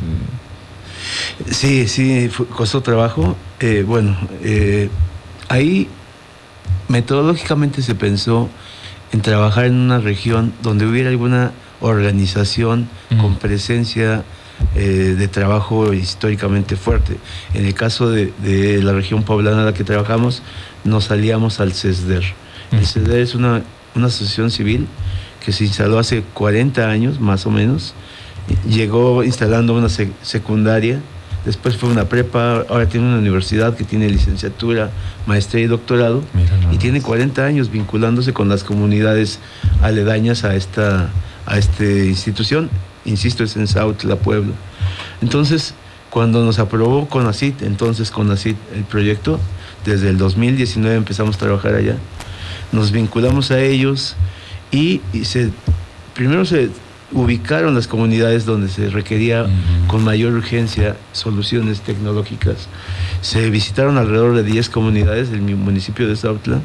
Sí, sí, fue, costó trabajo. Eh, bueno, eh, ahí metodológicamente se pensó en trabajar en una región donde hubiera alguna organización mm. con presencia eh, de trabajo históricamente fuerte. En el caso de, de la región poblana a la que trabajamos, nos salíamos al CESDER. El CESDER es una, una asociación civil que se instaló hace cuarenta años, más o menos. Llegó instalando una sec- secundaria, después fue una prepa, ahora tiene una universidad que tiene licenciatura, maestría y doctorado. Mira, no, y tiene cuarenta años vinculándose con las comunidades aledañas a esta, a esta institución. Insisto, es en Sautla, Puebla. Entonces, cuando nos aprobó CONACYT, entonces CONACYT, el proyecto, desde el dos mil diecinueve empezamos a trabajar allá. Nos vinculamos a ellos y, y se, primero se ubicaron las comunidades donde se requería uh-huh. con mayor urgencia soluciones tecnológicas. Se visitaron alrededor de diez comunidades del municipio de Sautla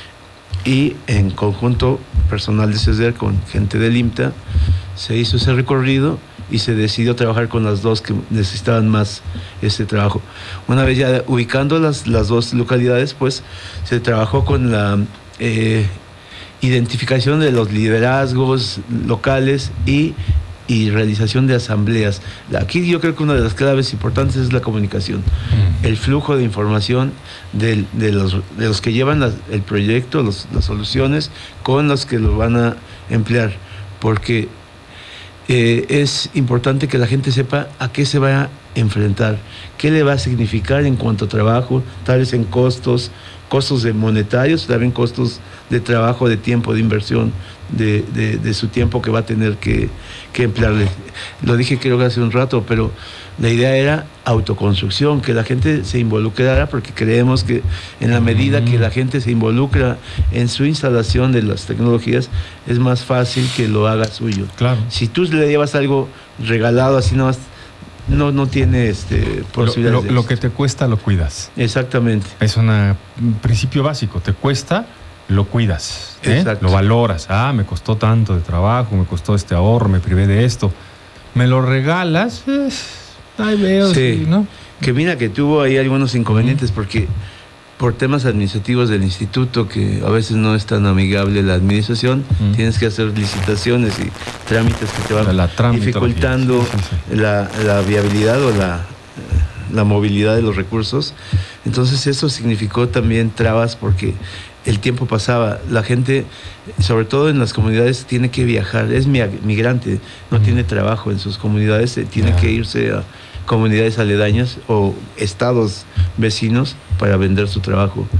y en conjunto personal de CESDER con gente del IMTA se hizo ese recorrido y se decidió trabajar con las dos que necesitaban más ese trabajo. Una vez ya ubicando las, las dos localidades, pues se trabajó con la eh, identificación de los liderazgos locales y, y realización de asambleas. Aquí yo creo que una de las claves importantes es la comunicación, mm. el flujo de información de, de, los, de los que llevan la, el proyecto, los, las soluciones, con los que lo van a emplear, porque Eh, es importante que la gente sepa a qué se va a enfrentar, qué le va a significar en cuanto a trabajo, tal vez en costos, costos de monetarios, también costos de trabajo, de tiempo, de inversión, de, de, de su tiempo que va a tener que, que emplearle. Lo dije creo que hace un rato, pero la idea era autoconstrucción, que la gente se involucrara, porque creemos que en la medida que la gente se involucra en su instalación de las tecnologías, es más fácil que lo haga suyo. Claro. Si tú le llevas algo regalado así nomás, no, no tiene este, posibilidades. Lo, lo, lo que te cuesta, lo cuidas. Exactamente. Es una, un principio básico. Te cuesta, lo cuidas. ¿eh? Exacto. Lo valoras. Ah, me costó tanto de trabajo, me costó este ahorro, me privé de esto. Me lo regalas, eh, ahí veo. Sí, ¿no? Que mira que tuvo ahí algunos inconvenientes, porque por temas administrativos del instituto, que a veces no es tan amigable la administración, mm. tienes que hacer licitaciones y trámites que te van la dificultando sí, sí, sí. La, la viabilidad o la, la movilidad de los recursos. Entonces eso significó también trabas, porque el tiempo pasaba, la gente, sobre todo en las comunidades, tiene que viajar, es migrante, no mm. tiene trabajo en sus comunidades, tiene yeah. que irse a comunidades aledañas o estados vecinos para vender su trabajo.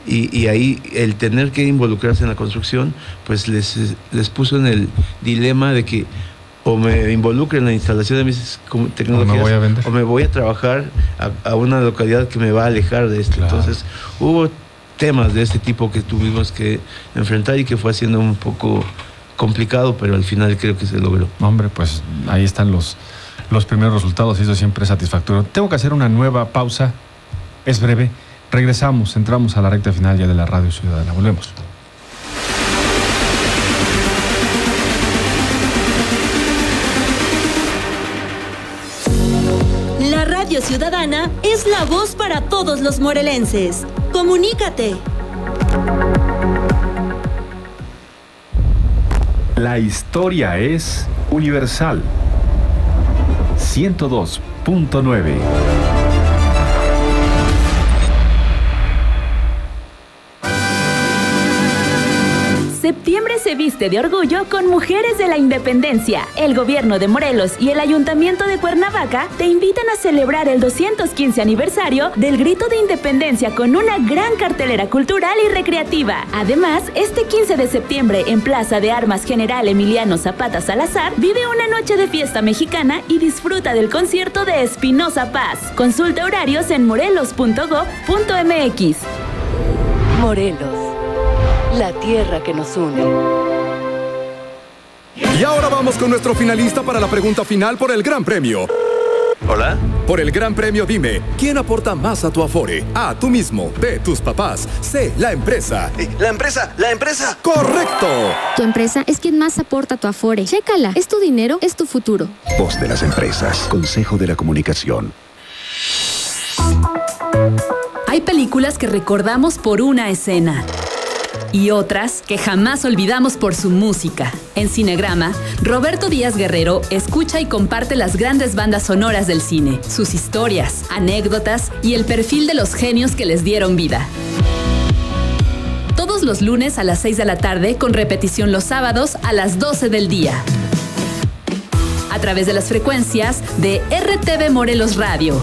Y, y ahí el tener que involucrarse en la construcción, pues les, les puso en el dilema de que o me involucro en la instalación de mis tecnologías, o me voy a, vender. O me voy a trabajar a, a una localidad que me va a alejar de esto. Claro. Entonces hubo temas de este tipo que tuvimos que enfrentar y que fue haciendo un poco complicado, pero al final creo que se logró. Hombre, pues ahí están los, los primeros resultados y eso siempre es satisfactorio. Tengo que hacer una nueva pausa, es breve. Regresamos, entramos a la recta final ya de la Radio Ciudadana. Volvemos. La Radio Ciudadana es la voz para todos los morelenses. ¡Comunícate! La historia es universal. ciento dos punto nueve. Septiembre se viste de orgullo con Mujeres de la Independencia. El gobierno de Morelos y el Ayuntamiento de Cuernavaca te invitan a celebrar el doscientos quince aniversario del Grito de Independencia con una gran cartelera cultural y recreativa. Además, este quince de septiembre en Plaza de Armas General Emiliano Zapata Salazar vive una noche de fiesta mexicana y disfruta del concierto de Espinosa Paz. Consulta horarios en morelos punto gob punto mx. Morelos, la tierra que nos une. Y ahora vamos con nuestro finalista para la pregunta final por el Gran Premio. ¿Hola? Por el Gran Premio dime, ¿quién aporta más a tu Afore? A, tú mismo. B, tus papás. C, la empresa. Eh, ¡La empresa! ¡La empresa! ¡Correcto! Tu empresa es quien más aporta a tu Afore. Chécala, es tu dinero, es tu futuro. Voz de las empresas. Consejo de la Comunicación. Hay películas que recordamos por una escena y otras que jamás olvidamos por su música. En Cinegrama, Roberto Díaz Guerrero escucha y comparte las grandes bandas sonoras del cine, sus historias, anécdotas y el perfil de los genios que les dieron vida. Todos los lunes a las seis de la tarde, con repetición los sábados a las doce del día. A través de las frecuencias de R T V Morelos Radio.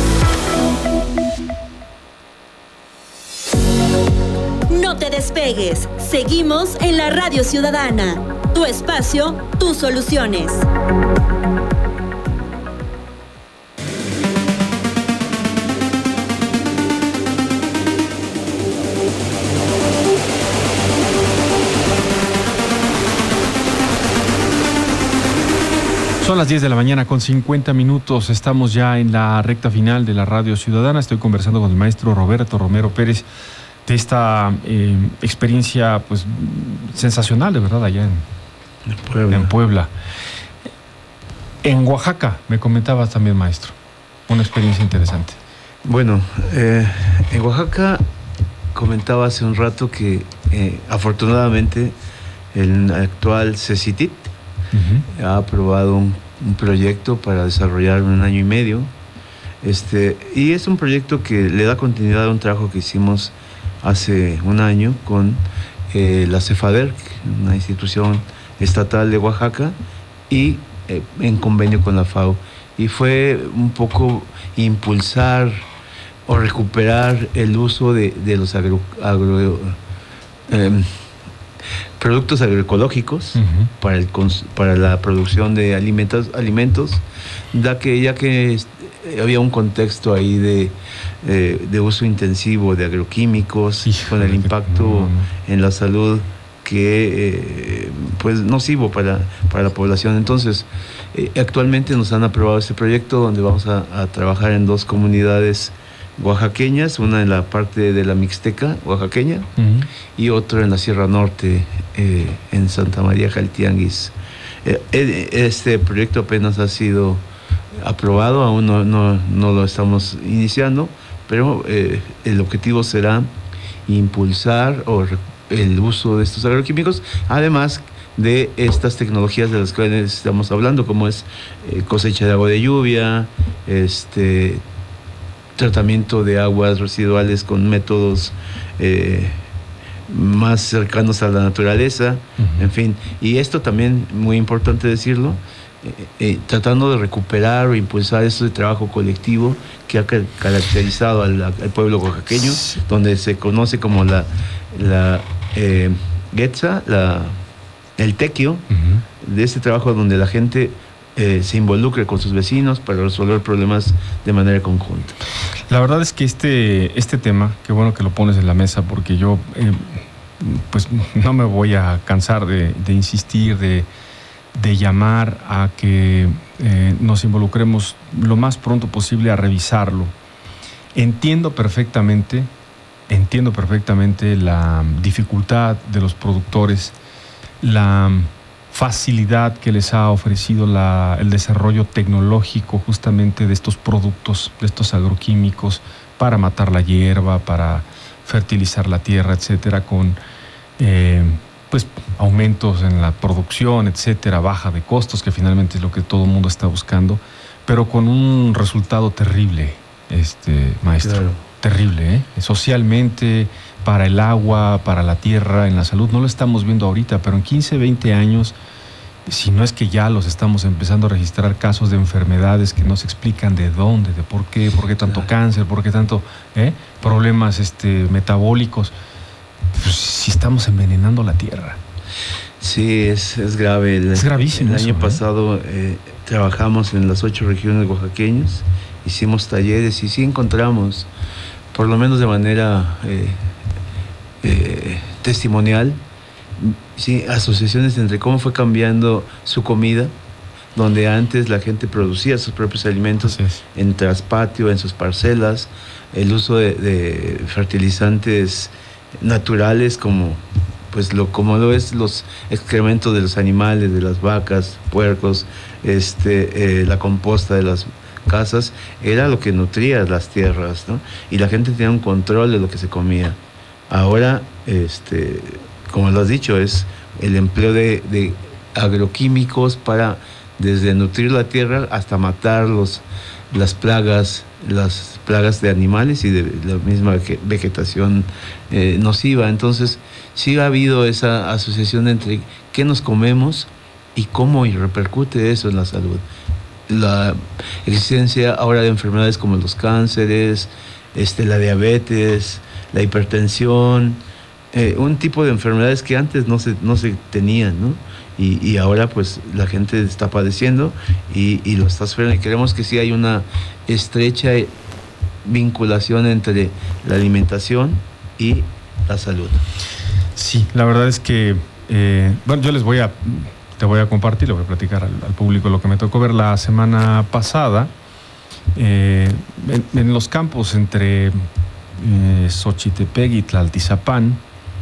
No te despegues. Seguimos en la Radio Ciudadana. Tu espacio, tus soluciones. Son las diez de la mañana con cincuenta minutos. Estamos ya en la recta final de la Radio Ciudadana. Estoy conversando con el maestro Roberto Romero Pérez de esta eh, experiencia pues sensacional, de verdad, allá en, en, Puebla. en Puebla. En Oaxaca, me comentabas también, maestro, una experiencia interesante. Bueno, eh, en Oaxaca comentaba hace un rato que eh, afortunadamente el actual CECITIT uh-huh. ha aprobado un, un proyecto para desarrollar en un año y medio. Este, y es un proyecto que le da continuidad a un trabajo que hicimos hace un año con eh, la CEFADERC, una institución estatal de Oaxaca, y eh, en convenio con la FAO. Y fue un poco impulsar o recuperar el uso de, de los agro, agro, eh, productos agroecológicos uh-huh. para, el, para la producción de alimentos, alimentos ya que, ya que había un contexto ahí de, eh, de uso intensivo de agroquímicos, Hijo con el impacto no, no. en la salud que eh, pues nocivo para, para la población. Entonces, eh, actualmente nos han aprobado este proyecto donde vamos a, a trabajar en dos comunidades oaxaqueñas, una en la parte de la Mixteca oaxaqueña uh-huh. y otra en la Sierra Norte, eh, en Santa María Jaltianguis. Eh, este proyecto apenas ha sido aprobado, aún no, no, no lo estamos iniciando, pero eh, el objetivo será impulsar o el uso de estos agroquímicos, además de estas tecnologías de las cuales estamos hablando, como es eh, cosecha de agua de lluvia, este tratamiento de aguas residuales con métodos eh, más cercanos a la naturaleza, uh-huh. en fin. Y esto también, muy importante decirlo, eh, eh, tratando de recuperar o impulsar eso de trabajo colectivo que ha ca- caracterizado al, al pueblo oaxaqueño, sí. donde se conoce como la, la eh, Getza, la, el tequio, uh-huh. de este trabajo donde la gente eh, se involucre con sus vecinos para resolver problemas de manera conjunta. La verdad es que este, este tema, qué bueno que lo pones en la mesa, porque yo eh, pues no me voy a cansar de, de insistir, de, de llamar a que eh, nos involucremos lo más pronto posible a revisarlo. Entiendo perfectamente, entiendo perfectamente la dificultad de los productores, la facilidad que les ha ofrecido la, el desarrollo tecnológico justamente de estos productos, de estos agroquímicos para matar la hierba, para fertilizar la tierra, etcétera, con eh, pues aumentos en la producción, etcétera, baja de costos, que finalmente es lo que todo el mundo está buscando, pero con un resultado terrible, este maestro, claro. terrible, ¿eh? Socialmente, para el agua, para la tierra, en la salud, no lo estamos viendo ahorita, pero en quince, veinte años, si no es que ya los estamos empezando a registrar casos de enfermedades que no se explican de dónde, de por qué, por qué tanto cáncer, por qué tanto ¿eh? problemas este, metabólicos, pues si estamos envenenando la tierra. Sí, es, es grave. El, es gravísimo. El año eso, pasado eh, eh, trabajamos en las ocho regiones oaxaqueñas, hicimos talleres y sí encontramos, por lo menos de manera eh, eh, testimonial, sí, asociaciones entre cómo fue cambiando su comida, donde antes la gente producía sus propios alimentos en traspatio, en sus parcelas, el uso de, de fertilizantes naturales como pues lo como lo es los excrementos de los animales, de las vacas, puercos, este, eh, la composta de las casas, era lo que nutría las tierras, ¿no? Y la gente tenía un control de lo que se comía. Ahora, este, como lo has dicho, es el empleo de, de agroquímicos para desde nutrir la tierra hasta matar los, las plagas, las plagas de animales y de la misma vegetación eh, nociva. Entonces, sí ha habido esa asociación entre qué nos comemos y cómo repercute eso en la salud. La existencia ahora de enfermedades como los cánceres, este, la diabetes, la hipertensión, eh, un tipo de enfermedades que antes no se, no se tenían, ¿no? Y, y ahora pues la gente está padeciendo y, y lo está sufriendo, y queremos que sí hay una estrecha vinculación entre la alimentación y la salud. Sí, la verdad es que eh, bueno, yo les voy a te voy a compartir, le voy a platicar al, al público lo que me tocó ver la semana pasada eh, en, en los campos entre eh, Xochitepec y Tlaltizapán.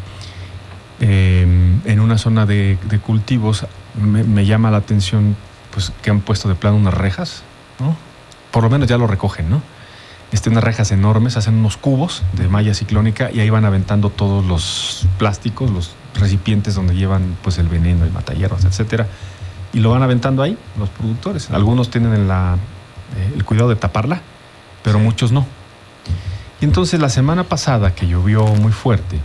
Eh, en una zona de, de cultivos me, me llama la atención pues que han puesto de plano unas rejas, ¿no? Por lo menos ya lo recogen, ¿no? Este, unas rejas enormes, hacen unos cubos de malla ciclónica y ahí van aventando todos los plásticos, los recipientes donde llevan pues el veneno, el matahierbas, etcétera, y lo van aventando ahí los productores. Algunos tienen el, la, eh, el cuidado de taparla, pero sí. muchos no. Y entonces la semana pasada, que llovió muy fuerte,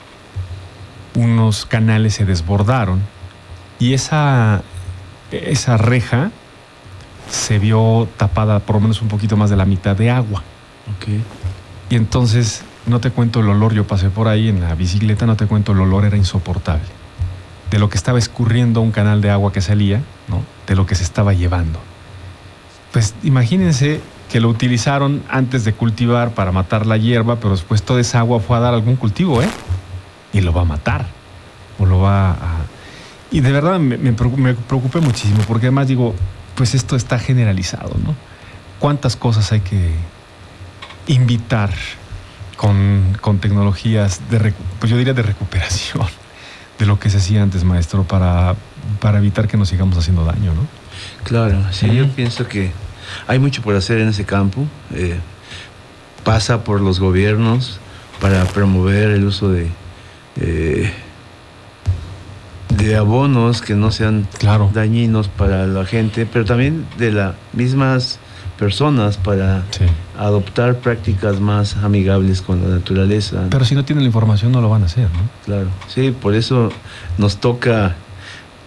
unos canales se desbordaron y esa, esa reja se vio tapada por lo menos un poquito más de la mitad de agua. Okay. Y entonces, no te cuento el olor, yo pasé por ahí en la bicicleta, no te cuento el olor, era insoportable. De lo que estaba escurriendo un canal de agua que salía, ¿no? De lo que se estaba llevando. Pues imagínense que lo utilizaron antes de cultivar para matar la hierba, pero después toda esa agua fue a dar algún cultivo, ¿eh? Y lo va a matar, o lo va a... Y de verdad me, me preocupé muchísimo, porque además digo, pues esto está generalizado, ¿no? ¿Cuántas cosas hay que invitar con, con tecnologías, de, pues yo diría de recuperación de lo que se hacía antes, maestro, para, para evitar que nos sigamos haciendo daño, ¿no? Claro, sí, uh-huh. Yo pienso que hay mucho por hacer en ese campo. Eh, pasa por los gobiernos para promover el uso de Eh, de abonos que no sean claro. dañinos para la gente, pero también de las mismas personas para sí. adoptar prácticas más amigables con la naturaleza. Pero si no tienen la información no lo van a hacer, ¿no? Claro, sí, por eso nos toca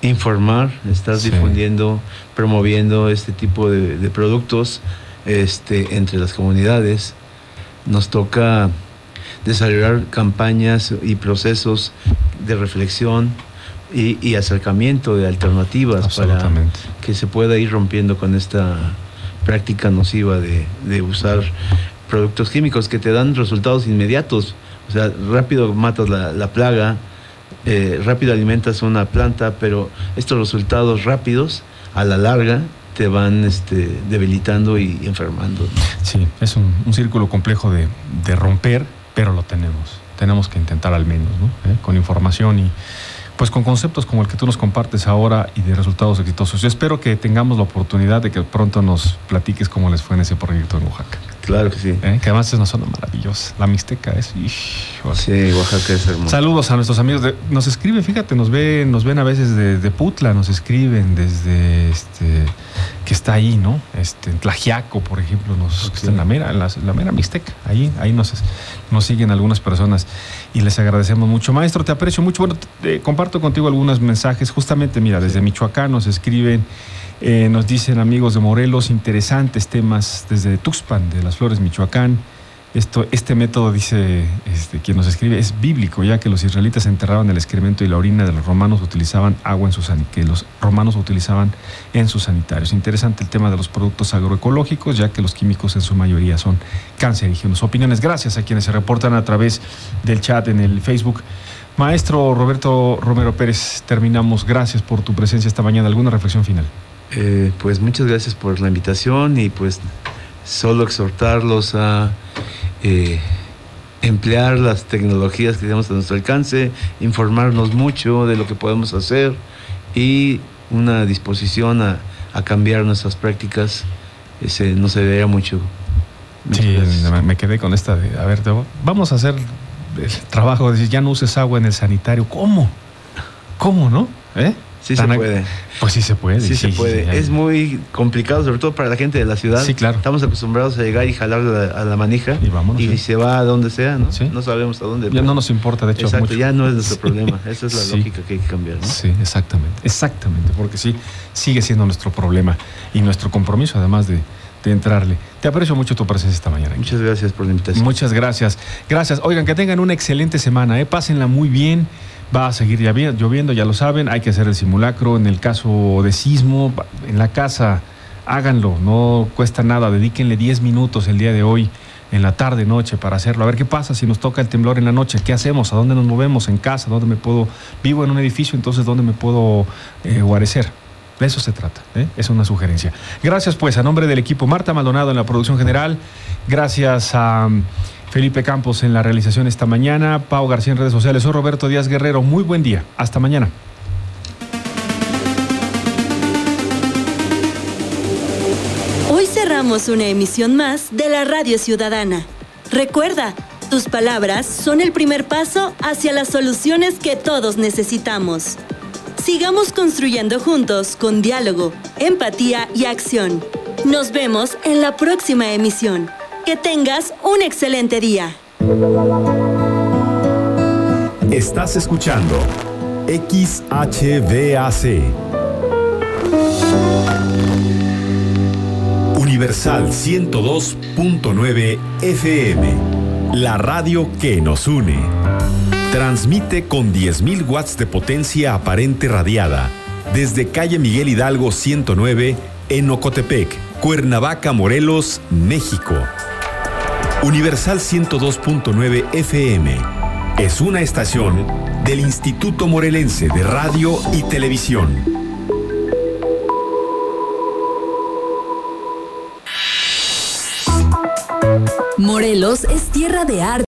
informar, estar sí. difundiendo, promoviendo este tipo de, de productos este, entre las comunidades. Nos toca desarrollar campañas y procesos de reflexión y, y acercamiento de alternativas para que se pueda ir rompiendo con esta práctica nociva de, de usar productos químicos que te dan resultados inmediatos. O sea, rápido matas la, la plaga, eh, rápido alimentas una planta, pero estos resultados rápidos a la larga te van este, debilitando y enfermando. Sí, es un, un círculo complejo de, de romper, pero lo tenemos. Tenemos que intentar al menos, ¿no? ¿Eh? Con información y pues con conceptos como el que tú nos compartes ahora y de resultados exitosos. Yo espero que tengamos la oportunidad de que pronto nos platiques cómo les fue en ese proyecto en Oaxaca. Claro que sí. ¿Eh? Que además es una zona maravillosa. La Mixteca es... Híjole. Sí, Oaxaca es hermoso. Saludos a nuestros amigos. De, nos escriben, fíjate, nos ven, nos ven a veces de, de Putla, nos escriben desde este que está ahí, ¿no? Este, en Tlaxiaco, por ejemplo, nos, okay. que está en la mera, en la, la mera Mixteca. Ahí, ahí nos, nos siguen algunas personas y les agradecemos mucho. Maestro, te aprecio mucho. Bueno, te, comparto contigo algunos mensajes. Justamente, mira, desde sí. Michoacán nos escriben. Eh, nos dicen amigos de Morelos, interesantes temas desde Tuxpan, de las Flores, Michoacán. Esto, este método, dice este, quien nos escribe, es bíblico, ya que los israelitas enterraban el excremento y la orina de los romanos, utilizaban agua en sus que los romanos utilizaban en sus sanitarios. Interesante el tema de los productos agroecológicos, ya que los químicos en su mayoría son cancerígenos. Opiniones, gracias a quienes se reportan a través del chat en el Facebook. Maestro Roberto Romero Pérez, terminamos. Gracias por tu presencia esta mañana. ¿Alguna reflexión final? Eh, pues muchas gracias por la invitación y pues solo exhortarlos a eh, emplear las tecnologías que tenemos a nuestro alcance, informarnos mucho de lo que podemos hacer y una disposición a, a cambiar nuestras prácticas. Ese no se vería mucho. Muchas sí, gracias. Me quedé con esta de, a ver, vamos a hacer el trabajo de decir, ya no uses agua en el sanitario. ¿Cómo? ¿Cómo, no? ¿Eh? Sí se puede. Pues sí se puede. Sí, sí se puede. Sí, es muy complicado, sobre todo para la gente de la ciudad. Sí, claro. Estamos acostumbrados a llegar y jalar a, a la manija. Y vámonos. Y sí. se va a donde sea, ¿no? Sí. No sabemos a dónde. Ya no nos importa, de hecho. Exacto, mucho. ya no es nuestro sí. problema. Esa es la sí. lógica que hay que cambiar, ¿no? Sí, exactamente. Exactamente, porque sí, sigue siendo nuestro problema y nuestro compromiso, además de, de entrarle. Te aprecio mucho tu presencia esta mañana. Muchas gracias por la invitación. Muchas gracias. Gracias. Oigan, que tengan una excelente semana, ¿eh? Pásenla muy bien. Va a seguir lloviendo, ya lo saben, hay que hacer el simulacro. En el caso de sismo, en la casa, háganlo, no cuesta nada, dedíquenle diez minutos el día de hoy, en la tarde, noche, para hacerlo. A ver qué pasa si nos toca el temblor en la noche, ¿qué hacemos? ¿A dónde nos movemos? ¿En casa? ¿Dónde me puedo? Vivo en un edificio, entonces ¿dónde me puedo eh, guarecer? De eso se trata, ¿eh? Es una sugerencia. Gracias pues, a nombre del equipo, Marta Maldonado en la producción general, gracias a Felipe Campos en la realización esta mañana, Pau García en redes sociales, soy Roberto Díaz Guerrero, muy buen día, hasta mañana. Hoy cerramos una emisión más de la Radio Ciudadana. Recuerda, tus palabras son el primer paso hacia las soluciones que todos necesitamos. Sigamos construyendo juntos con diálogo, empatía y acción. Nos vemos en la próxima emisión. Que tengas un excelente día. Estás escuchando X H V A C Universal ciento dos punto nueve F M, la radio que nos une. Transmite con diez mil watts de potencia aparente radiada desde calle Miguel Hidalgo ciento nueve en Ocotepec, Cuernavaca, Morelos, México. Universal ciento dos punto nueve F M es una estación del Instituto Morelense de Radio y Televisión. Morelos es tierra de arte.